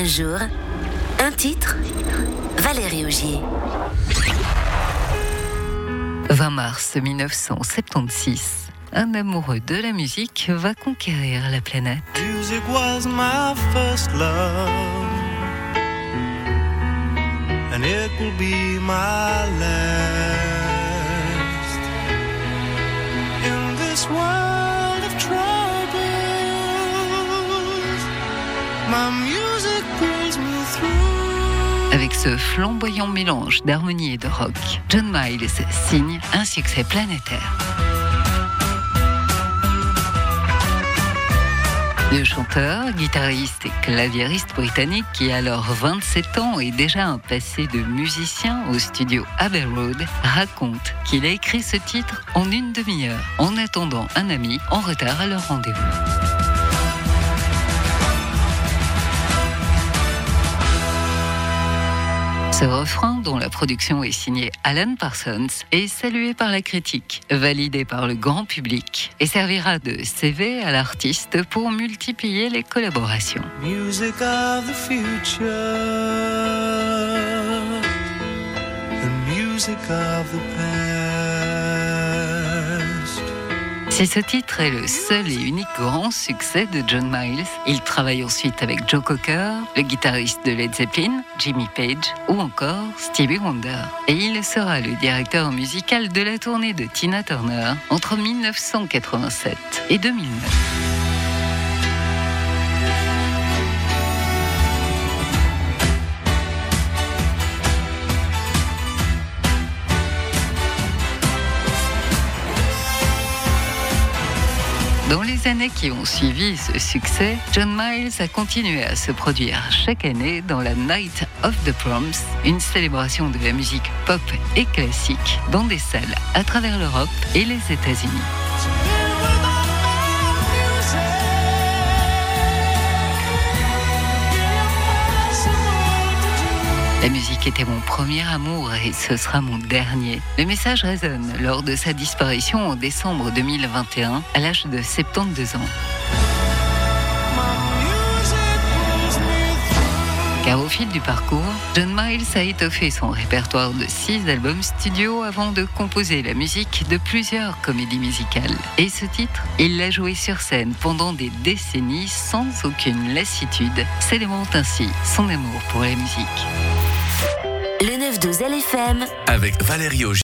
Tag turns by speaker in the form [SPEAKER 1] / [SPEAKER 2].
[SPEAKER 1] Un jour, un titre, Valérie Augier.
[SPEAKER 2] 20 mars 1976, un amoureux de la musique va conquérir la planète.
[SPEAKER 3] Music was my first love, and it will be my last. In this world of troubles, my music pulls me through.
[SPEAKER 2] Avec ce flamboyant mélange d'harmonie et de rock, John Miles signe un succès planétaire. Le chanteur, guitariste et claviériste britannique qui a alors 27 ans et déjà un passé de musicien au studio Abbey Road, raconte qu'il a écrit ce titre en une demi-heure en attendant un ami en retard à leur rendez-vous. Ce refrain, dont la production est signée Alan Parsons, est salué par la critique, validé par le grand public et servira de CV à l'artiste pour multiplier les collaborations.
[SPEAKER 3] Music of the future, the music of the past.
[SPEAKER 2] Si ce titre est le seul et unique grand succès de John Miles, il travaille ensuite avec Joe Cocker, le guitariste de Led Zeppelin, Jimmy Page ou encore Stevie Wonder. Et il sera le directeur musical de la tournée de Tina Turner entre 1987 et 2009. Dans les années qui ont suivi ce succès, John Miles a continué à se produire chaque année dans la Night of the Proms, une célébration de la musique pop et classique dans des salles à travers l'Europe et les États-Unis. La musique était mon premier amour et ce sera mon dernier. Le message résonne lors de sa disparition en décembre 2021 à l'âge de 72 ans. Car au fil du parcours, John Miles a étoffé son répertoire de 6 albums studio avant de composer la musique de plusieurs comédies musicales. Et ce titre, il l'a joué sur scène pendant des décennies sans aucune lassitude, célébrant ainsi son amour pour la musique.
[SPEAKER 1] Le 9-12 LFM
[SPEAKER 4] avec Valérie Augier.